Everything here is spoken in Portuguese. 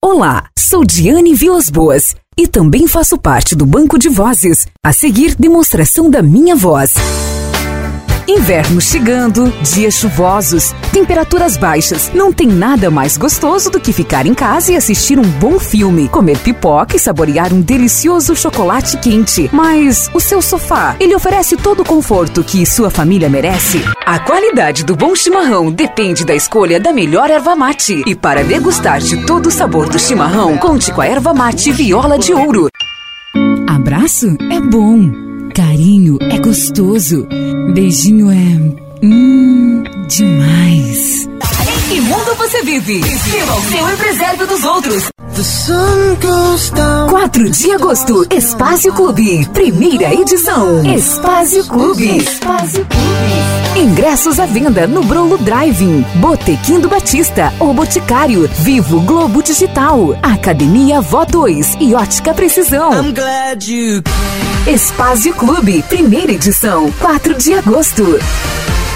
Olá, sou Diane Vilas Boas e também faço parte do banco de vozes. A seguir, demonstração da minha voz. Inverno chegando, dias chuvosos, temperaturas baixas. Não tem nada mais gostoso do que ficar em casa e assistir um bom filme, comer pipoca e saborear um delicioso chocolate quente. Mas o seu sofá, ele oferece todo o conforto que sua família merece? A qualidade do bom chimarrão depende da escolha da melhor erva mate. E para degustar de todo o sabor do chimarrão, conte com a erva mate Viola de Ouro. Abraço é bom. Carinho é gostoso. Beijinho é... demais. Em que mundo você vive? Viva o seu e preserve dos outros. 4 de agosto, Espaço Clube, primeira edição. Espaço Clube. Espaço Clube. Ingressos à venda no Brolo Drive-In, Botequim do Batista, O Boticário, Vivo Globo Digital, Academia Vó 2 e Ótica Precisão. Espaço Clube, primeira edição, 4 de agosto.